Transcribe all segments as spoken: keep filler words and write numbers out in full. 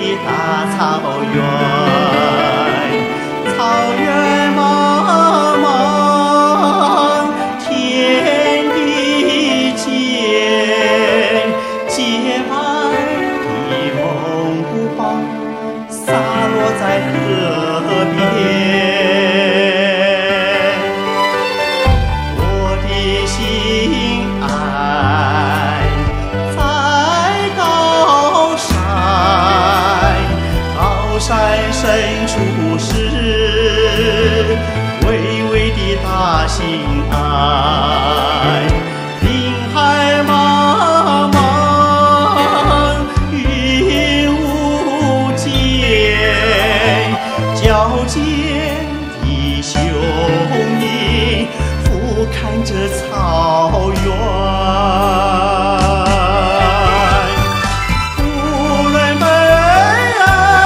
大草原，草原茫茫，天地间，洁白的蒙古包洒落在河边。我的心爱在高山，高山深处是巍巍的大兴安。林海茫茫，云无间，矫健的雄鹰俯瞰着草原。呼伦贝尔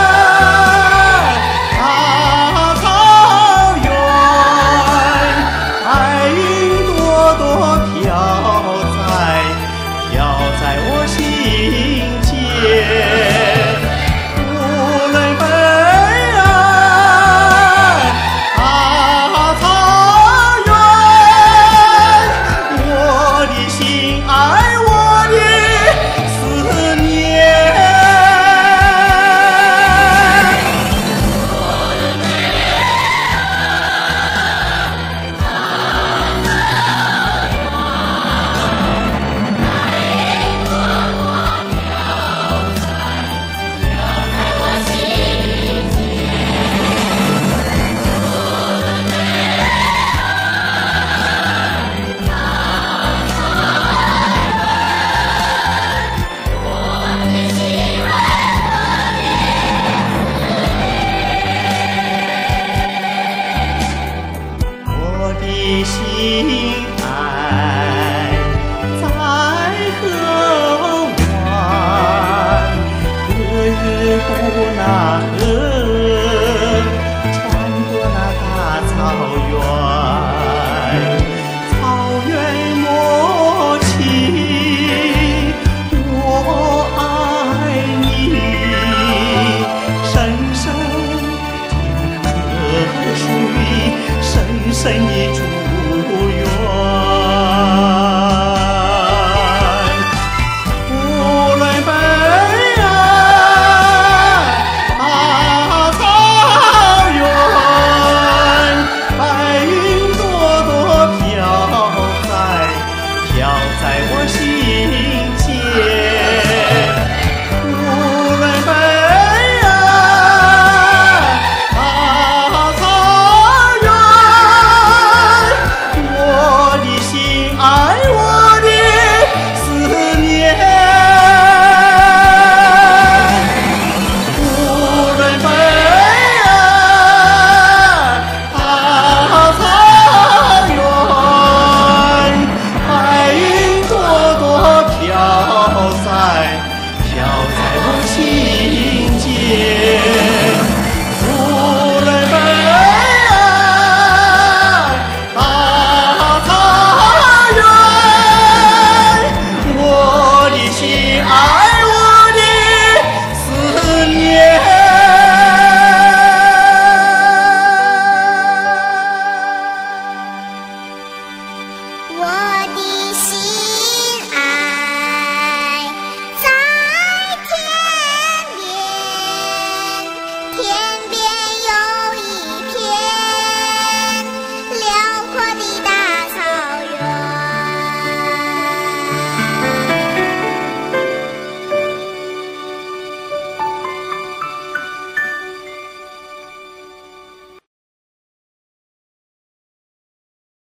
大草原，白云朵朵飘在飘在我心间。呼伦贝尔大草原，我的心爱，我的思念。我的心爱在河湾，隔日过那河，穿过那大草原，草原默契，我爱你，深深的河水，深深的祝愿。